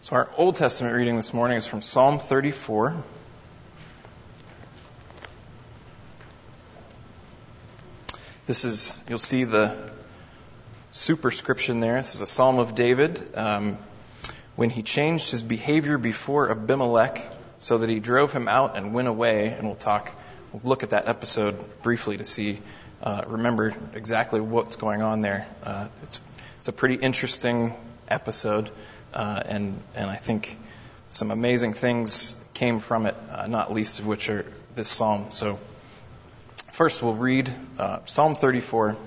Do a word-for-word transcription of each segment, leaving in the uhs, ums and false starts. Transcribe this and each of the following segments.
So our Old Testament reading this morning is from Psalm thirty-four. This is, you'll see the superscription there. This is a Psalm of David um, when he changed his behavior before Abimelech so that he drove him out and went away. And we'll talk, we'll look at that episode briefly to see, uh, remember exactly what's going on there. Uh, it's it's a pretty interesting episode. Uh, and, and I think some amazing things came from it, uh, not least of which are this psalm. So first we'll read uh, Psalm thirty-four.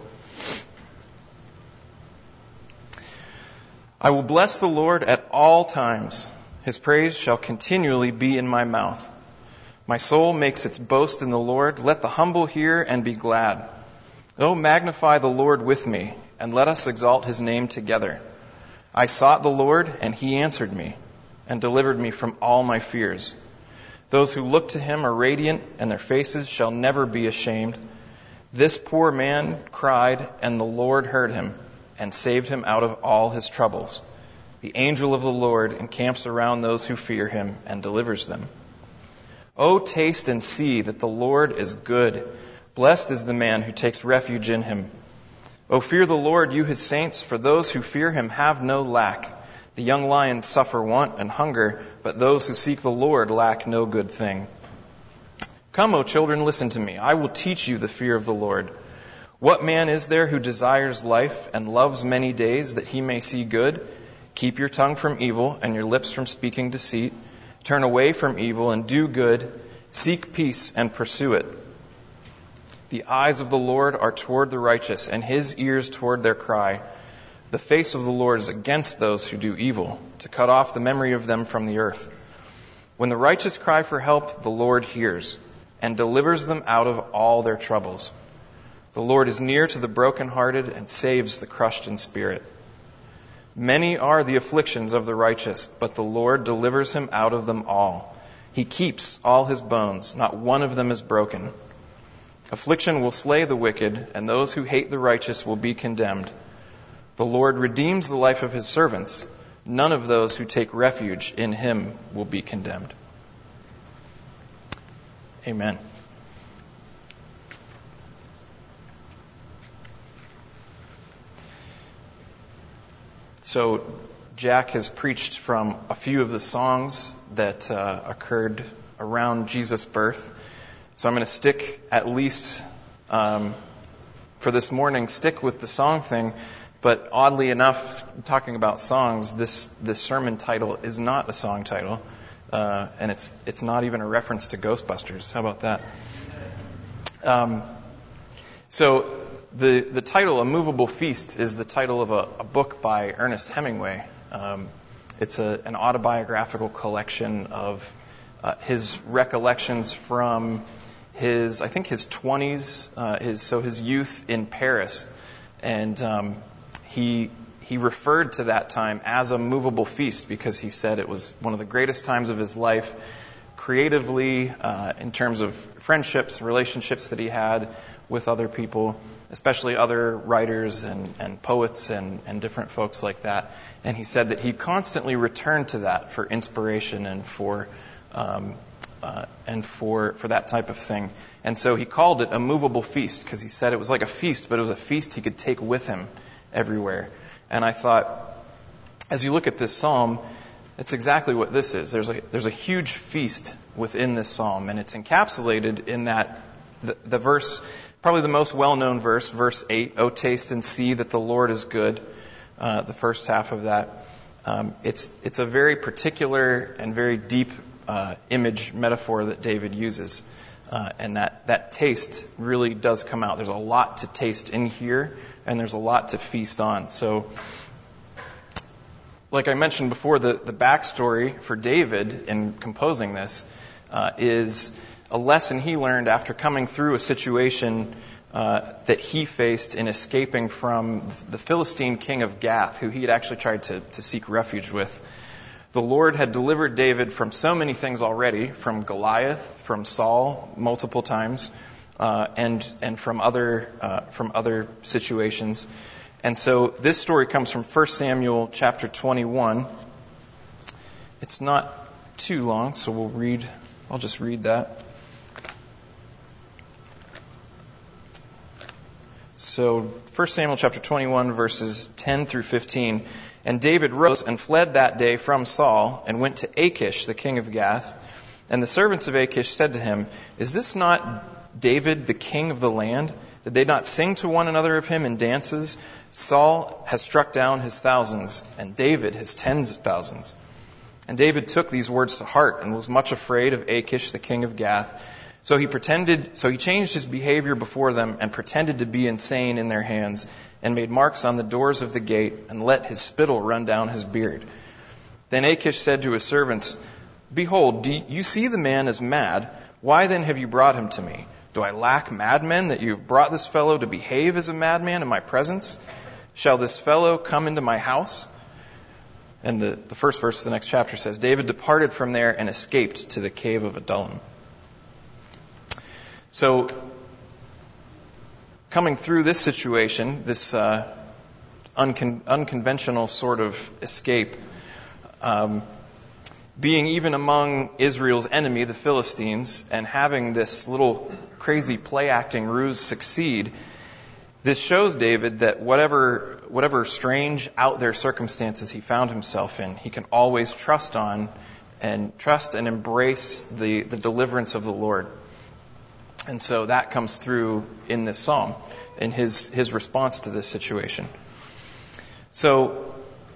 I will bless the Lord at all times. His praise shall continually be in my mouth. My soul makes its boast in the Lord. Let the humble hear and be glad. Oh, magnify the Lord with me, and let us exalt his name together. I sought the Lord, and he answered me, and delivered me from all my fears. Those who look to him are radiant, and their faces shall never be ashamed. This poor man cried, and the Lord heard him, and saved him out of all his troubles. The angel of the Lord encamps around those who fear him, and delivers them. Oh, taste and see that the Lord is good. Blessed is the man who takes refuge in him. O fear the Lord, you his saints, for those who fear him have no lack. The young lions suffer want and hunger, but those who seek the Lord lack no good thing. Come, O children, listen to me. I will teach you the fear of the Lord. What man is there who desires life and loves many days that he may see good? Keep your tongue from evil and your lips from speaking deceit. Turn away from evil and do good. Seek peace and pursue it. The eyes of the Lord are toward the righteous, and his ears toward their cry. The face of the Lord is against those who do evil, to cut off the memory of them from the earth. When the righteous cry for help, the Lord hears, and delivers them out of all their troubles. The Lord is near to the brokenhearted, and saves the crushed in spirit. Many are the afflictions of the righteous, but the Lord delivers him out of them all. He keeps all his bones, not one of them is broken. Affliction will slay the wicked, and those who hate the righteous will be condemned. The Lord redeems the life of his servants. None of those who take refuge in him will be condemned. Amen. So Jack has preached from a few of the songs that uh, occurred around Jesus' birth. So I'm going to stick, at least um, for this morning, stick with the song thing. But oddly enough, talking about songs, this this sermon title is not a song title, uh, and it's it's not even a reference to Ghostbusters. How about that? Um, so the the title, A Movable Feast, is the title of a, a book by Ernest Hemingway. Um, it's a, an autobiographical collection of uh, his recollections from his, I think his twenties, uh, his so his youth in Paris, and um, he he referred to that time as a movable feast because he said it was one of the greatest times of his life, creatively, uh, in terms of friendships, relationships that he had with other people, especially other writers and, and poets and, and different folks like that. And he said that he constantly returned to that for inspiration and for um, Uh, and for, for that type of thing. And so he called it a movable feast because he said it was like a feast, but it was a feast he could take with him everywhere. And I thought, as you look at this psalm, it's exactly what this is. There's a, there's a huge feast within this psalm, and it's encapsulated in that, the, the verse, probably the most well-known verse, verse eight, "O taste and see that the Lord is good," uh, the first half of that. Um, it's, it's a very particular and very deep Uh, image metaphor that David uses, uh, and that that taste really does come out. There's a lot to taste in here, and there's a lot to feast on. So, like I mentioned before, the the backstory for David in composing this uh, is a lesson he learned after coming through a situation uh, that he faced in escaping from the Philistine king of Gath, who he had actually tried to to seek refuge with. The Lord had delivered David from so many things already, from Goliath, from Saul multiple times, uh, and and from other uh, from other situations. And so this story comes from First Samuel chapter twenty-one. It's not too long, so we'll read, I'll just read that. So, First Samuel chapter twenty-one, verses ten through fifteen. And David rose and fled that day from Saul and went to Achish, the king of Gath. And the servants of Achish said to him, "Is this not David, the king of the land? Did they not sing to one another of him in dances? Saul has struck down his thousands, and David his tens of thousands." And David took these words to heart and was much afraid of Achish, the king of Gath. So he pretended, so he changed his behavior before them and pretended to be insane in their hands, and made marks on the doors of the gate and let his spittle run down his beard. Then Achish said to his servants, "Behold, do you see the man is mad? Why then have you brought him to me? Do I lack madmen that you have brought this fellow to behave as a madman in my presence? Shall this fellow come into my house?" And the, the first verse of the next chapter says, David departed from there and escaped to the cave of Adullam. So, coming through this situation, this uh, uncon- unconventional sort of escape, um, being even among Israel's enemy, the Philistines, and having this little crazy play-acting ruse succeed, this shows David that whatever whatever strange out there circumstances he found himself in, he can always trust on and trust and embrace the, the deliverance of the Lord. And so that comes through in this psalm, in his, his response to this situation. So,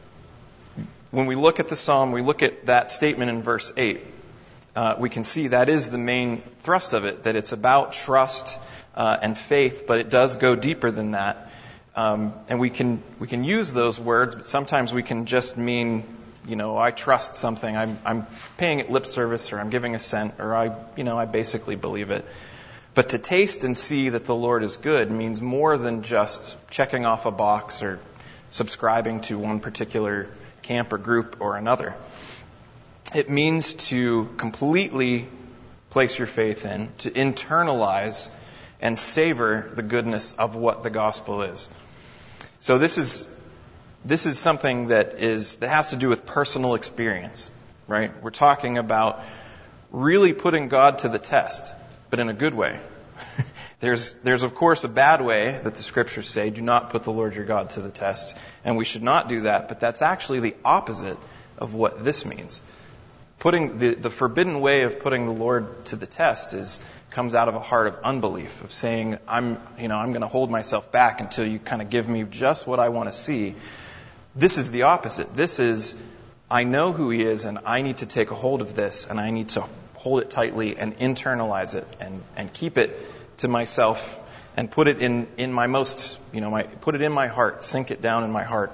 when we look at the psalm, we look at that statement in verse eight, uh, we can see that is the main thrust of it, that it's about trust uh, and faith, but it does go deeper than that. Um, and we can we can use those words, but sometimes we can just mean, you know, I trust something, I'm I'm paying it lip service, or I'm giving assent, or I you know I basically believe it. But to taste and see that the Lord is good means more than just checking off a box or subscribing to one particular camp or group or another. It means to completely place your faith in, to internalize and savor the goodness of what the gospel is. So this is this is something that is that has to do with personal experience, right? We're talking about really putting God to the test, but in a good way. There's, there's of course a bad way that the scriptures say, do not put the Lord your God to the test, and we should not do that, but that's actually the opposite of what this means. Putting the, the forbidden way of putting the Lord to the test is comes out of a heart of unbelief, of saying, I'm, you know, I'm going to hold myself back until you kind of give me just what I want to see. This is the opposite. This is, I know who He is, and I need to take a hold of this, and I need to hold it tightly and internalize it and, and keep it to myself and put it in, in my most, you know, my, put it in my heart, sink it down in my heart.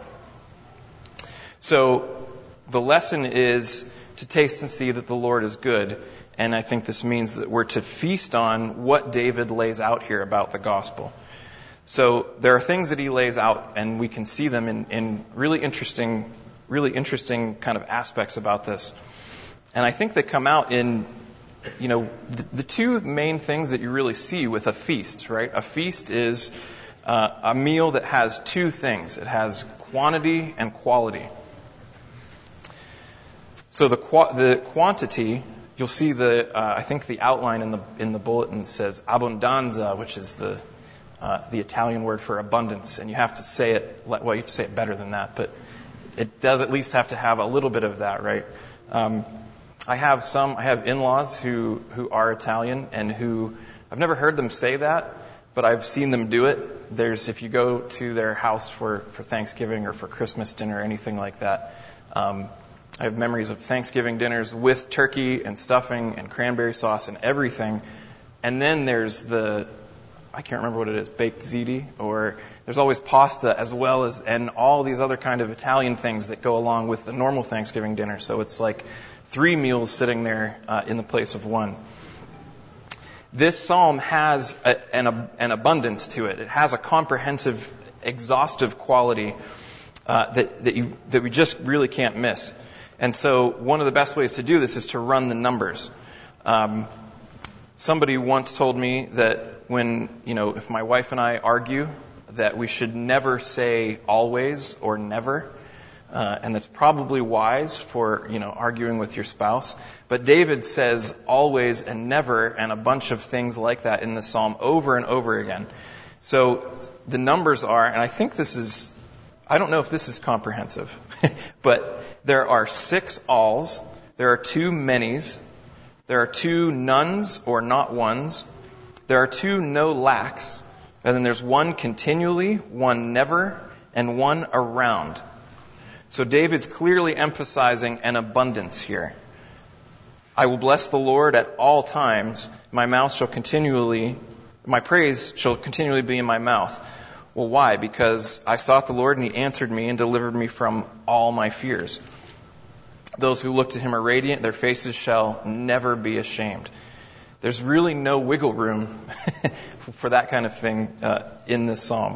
So the lesson is to taste and see that the Lord is good. And I think this means that we're to feast on what David lays out here about the gospel. So there are things that he lays out, and we can see them in, in really interesting, really interesting kind of aspects about this. And I think they come out in, you know, the, the two main things that you really see with a feast, right? A feast is uh, a meal that has two things. It has quantity and quality. So the the quantity, you'll see the uh, I think the outline in the in the bulletin says abbondanza, which is the uh, the Italian word for abundance, and you have to say it well. You have to say it better than that, but it does at least have to have a little bit of that, right? Um, I have some, I have in-laws who, who are Italian and who, I've never heard them say that, but I've seen them do it. There's, if you go to their house for, for Thanksgiving or for Christmas dinner or anything like that, um, I have memories of Thanksgiving dinners with turkey and stuffing and cranberry sauce and everything. And then there's the, I can't remember what it is, baked ziti, or there's always pasta as well as, and all these other kind of Italian things that go along with the normal Thanksgiving dinner. So it's like three meals sitting there uh, in the place of one. This psalm has a, an, an abundance to it. It has a comprehensive, exhaustive quality uh, that that, you, that we just really can't miss. And so one of the best ways to do this is to run the numbers. Um, somebody once told me that when, you know, if my wife and I argue, that we should never say always or never. Uh, and that's probably wise for, you know, arguing with your spouse. But David says always and never and a bunch of things like that in the psalm over and over again. So the numbers are, and I think this is, I don't know if this is comprehensive, but there are six alls, there are two manys, there are two nones or not ones, there are two no lacks, and then there's one continually, one never, and one around. So David's clearly emphasizing an abundance here. I will bless the Lord at all times. My mouth shall continually, my praise shall continually be in my mouth. Well, why? Because I sought the Lord and He answered me and delivered me from all my fears. Those who look to Him are radiant. Their faces shall never be ashamed. There's really no wiggle room for that kind of thing uh, in this psalm.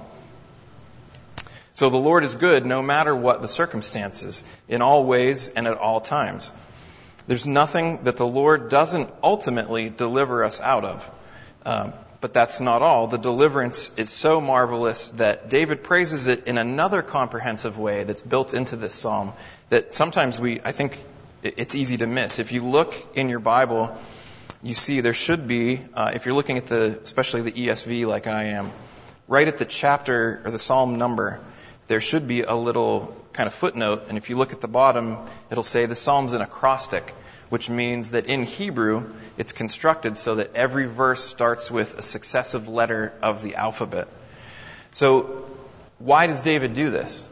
So the Lord is good no matter what the circumstances, in all ways and at all times. There's nothing that the Lord doesn't ultimately deliver us out of. Um, but that's not all. The deliverance is so marvelous that David praises it in another comprehensive way that's built into this psalm that sometimes we, I think it's easy to miss. If you look in your Bible, you see there should be, uh, if you're looking at the, especially the E S V like I am, right at the chapter or the psalm number, there should be a little kind of footnote, and if you look at the bottom, it'll say the psalm's an acrostic, which means that in Hebrew, it's constructed so that every verse starts with a successive letter of the alphabet. So, why does David do this?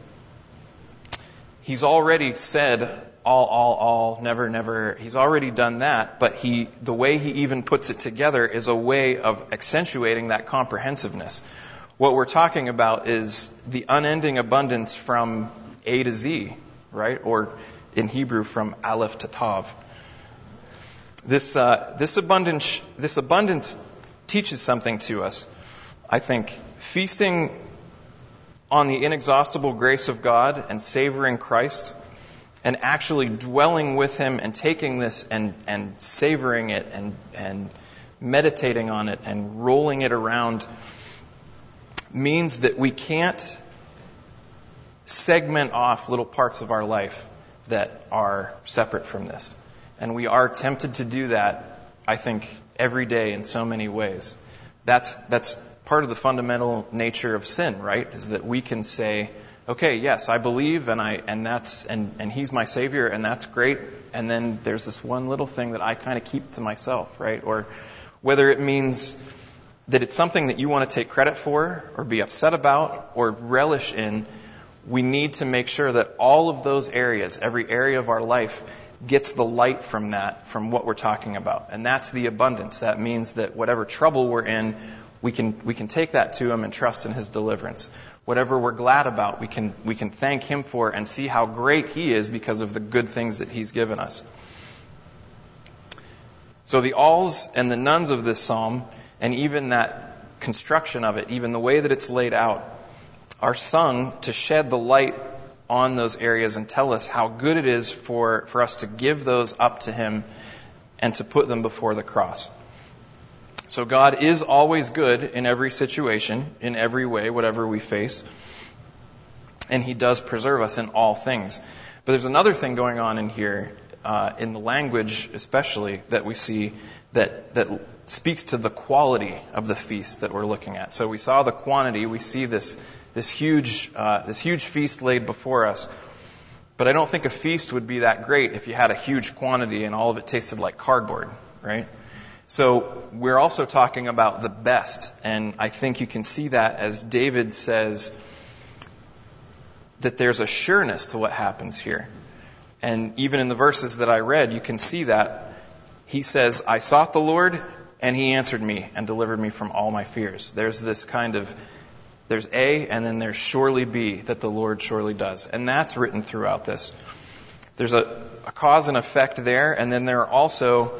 He's already said all, all, all, never, never. He's already done that, but he, the way he even puts it together is a way of accentuating that comprehensiveness. What we're talking about is the unending abundance from A to Z, right? Or in Hebrew, from Aleph to Tav. This uh, this abundance this abundance teaches something to us. I think feasting on the inexhaustible grace of God and savoring Christ, and actually dwelling with Him and taking this and and savoring it and and meditating on it and rolling it around, means that we can't segment off little parts of our life that are separate from this. And we are tempted to do that, I think, every day in so many ways. That's that's part of the fundamental nature of sin, right? Is that we can say, okay, yes, I believe and I and that's and, and He's my Savior and that's great, and then there's this one little thing that I kind of keep to myself, right? Or whether it means that it's something that you want to take credit for or be upset about or relish in, we need to make sure that all of those areas, every area of our life, gets the light from that, from what we're talking about. And that's the abundance. That means that whatever trouble we're in, we can we can take that to Him and trust in His deliverance. Whatever we're glad about, we can we can thank Him for and see how great He is because of the good things that He's given us. So the alls and the nones of this psalm, and even that construction of it, even the way that it's laid out, are sung to shed the light on those areas and tell us how good it is for, for us to give those up to Him and to put them before the cross. So God is always good in every situation, in every way, whatever we face. And He does preserve us in all things. But there's another thing going on in here, uh, in the language especially, that we see that that speaks to the quality of the feast that we're looking at. So we saw the quantity, we see this this huge uh, this huge feast laid before us. But I don't think a feast would be that great if you had a huge quantity and all of it tasted like cardboard, right? So we're also talking about the best, and I think you can see that as David says that there's a sureness to what happens here. And even in the verses that I read, you can see that. He says, I sought the Lord, and He answered me and delivered me from all my fears. There's this kind of, there's A, and then there's surely B, that the Lord surely does. And that's written throughout this. There's a, a cause and effect there, and then there are also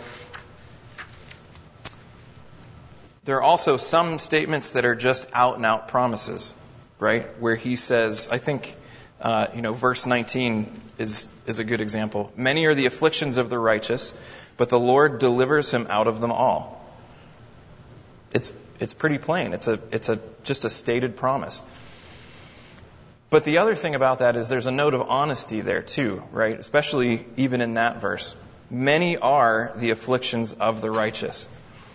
there are also some statements that are just out and out promises, right? Where He says, I think, uh, you know, verse nineteen is is a good example. Many are the afflictions of the righteous, but the Lord delivers him out of them all. It's it's pretty plain. It's a it's a just a stated promise. But the other thing about that is there's a note of honesty there too, right? Especially even in that verse. Many are the afflictions of the righteous.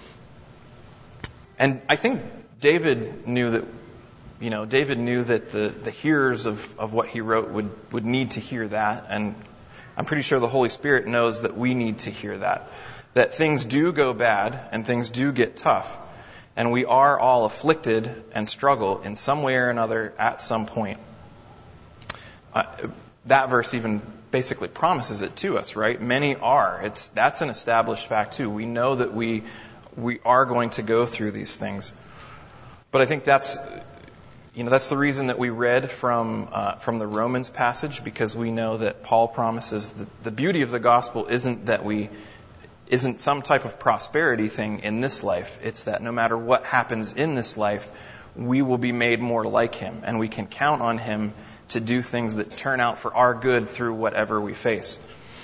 And I think David knew that, you know, David knew that the, the hearers of, of what he wrote would, would need to hear that. And I'm pretty sure the Holy Spirit knows that we need to hear that. That things do go bad and things do get tough. And we are all afflicted and struggle in some way or another at some point. Uh, that verse even basically promises it to us, right? Many are. It's that's an established fact too. We know that we we are going to go through these things. But I think that's you know that's the reason that we read from uh, from the Romans passage, because we know that Paul promises that the beauty of the gospel isn't that we isn't some type of prosperity thing in this life. It's that no matter what happens in this life, we will be made more like him, and we can count on him to do things that turn out for our good through whatever we face.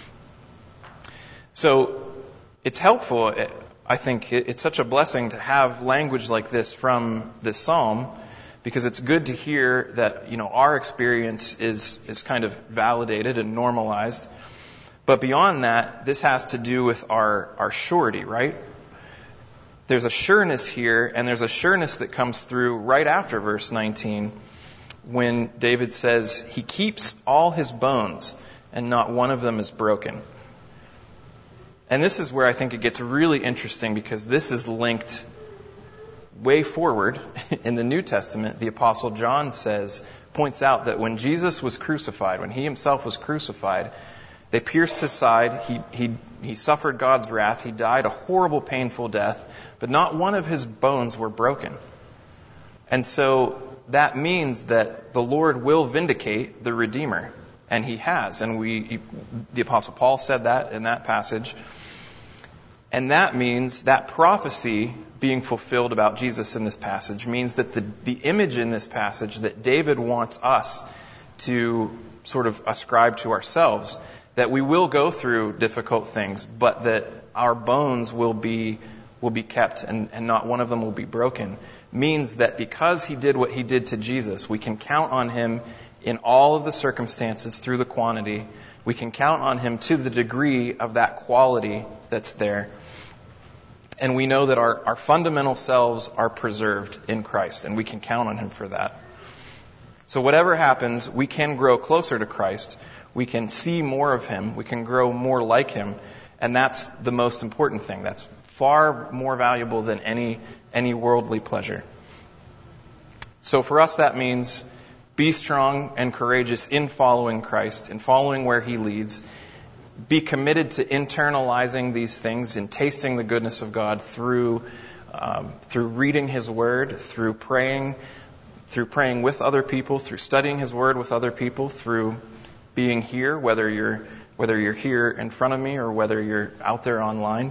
So it's helpful, I think it's such a blessing to have language like this from this psalm, because it's good to hear that, you know, our experience is, is kind of validated and normalized. But beyond that, this has to do with our, our surety, right? There's a sureness here, and there's a sureness that comes through right after verse nineteen, when David says, he keeps all his bones, and not one of them is broken. And this is where I think it gets really interesting, because this is linked way forward in the New Testament. The Apostle John says, points out that when Jesus was crucified, when he himself was crucified, they pierced his side, he, he, he suffered God's wrath, he died a horrible, painful death, but not one of his bones were broken. And so that means that the Lord will vindicate the Redeemer, and he has. And we, the Apostle Paul said that in that passage. And that means that prophecy being fulfilled about Jesus in this passage means that the, the image in this passage that David wants us to sort of ascribe to ourselves, that we will go through difficult things, but that our bones will be will be kept and, and not one of them will be broken, means that because he did what he did to Jesus, we can count on him in all of the circumstances through the quantity. We can count on him to the degree of that quality that's there. And we know that our, our fundamental selves are preserved in Christ, and we can count on him for that. So whatever happens, we can grow closer to Christ. We can see more of him. We can grow more like him. And that's the most important thing. That's far more valuable than any any worldly pleasure. So for us, that means be strong and courageous in following Christ, in following where he leads. Be committed to internalizing these things and tasting the goodness of God through um, through reading his word, through praying, through praying with other people, through studying his word with other people, through being here, whether you're whether you're here in front of me or whether you're out there online.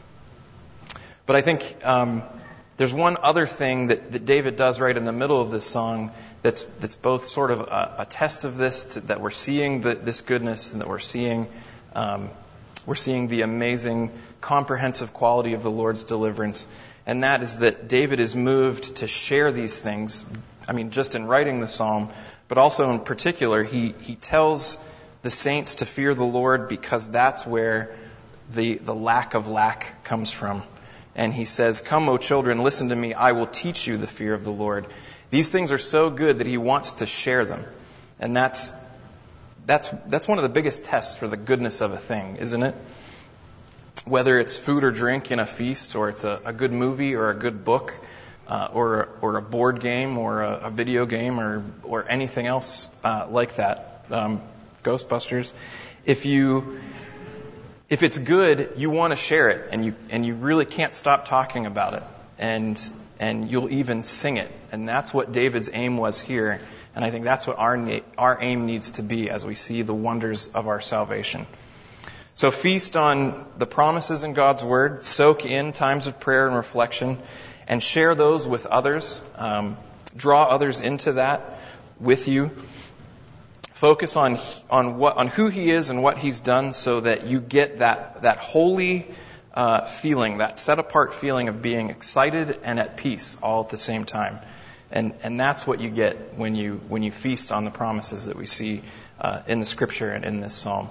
But I think um, there's one other thing that, that David does right in the middle of this song that's that's both sort of a, a test of this, to, that we're seeing the, this goodness, and that we're seeing um, we're seeing the amazing, comprehensive quality of the Lord's deliverance, and that is that David is moved to share these things. I mean, just in writing the psalm, but also in particular, he he tells the saints to fear the Lord, because that's where the the lack of lack comes from. And he says, "Come, O children, listen to me. I will teach you the fear of the Lord." These things are so good that he wants to share them. And that's that's that's one of the biggest tests for the goodness of a thing, isn't it? Whether it's food or drink in a feast, or it's a, a good movie or a good book, uh, or or a board game or a, a video game or or anything else uh, like that, um, Ghostbusters. If you If it's good, you want to share it, and you and you really can't stop talking about it, and and you'll even sing it, and that's what David's aim was here, and I think that's what our our aim needs to be as we see the wonders of our salvation. So feast on the promises in God's Word, soak in times of prayer and reflection, and share those with others. Um, draw others into that with you. Focus on on what on who he is and what he's done, so that you get that that holy uh, feeling, that set apart feeling of being excited and at peace all at the same time. And and that's what you get when you when you feast on the promises that we see uh, in the Scripture and in this psalm.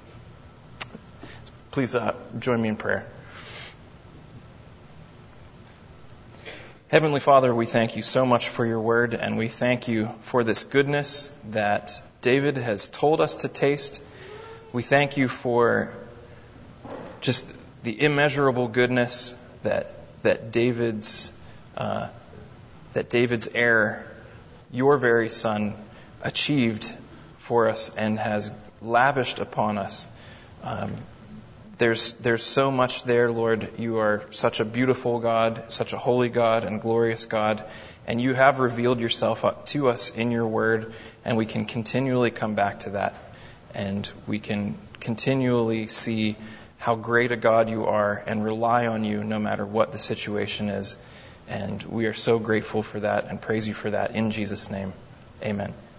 Please uh, join me in prayer. Heavenly Father, we thank you so much for your word, and we thank you for this goodness that David has told us to taste. We thank you for just the immeasurable goodness that that David's uh, that David's heir, your very son, achieved for us and has lavished upon us. Um, There's there's so much there, Lord. You are such a beautiful God, such a holy God and glorious God, and you have revealed yourself up to us in your word, and we can continually come back to that, and we can continually see how great a God you are and rely on you no matter what the situation is. And we are so grateful for that and praise you for that in Jesus' name. Amen.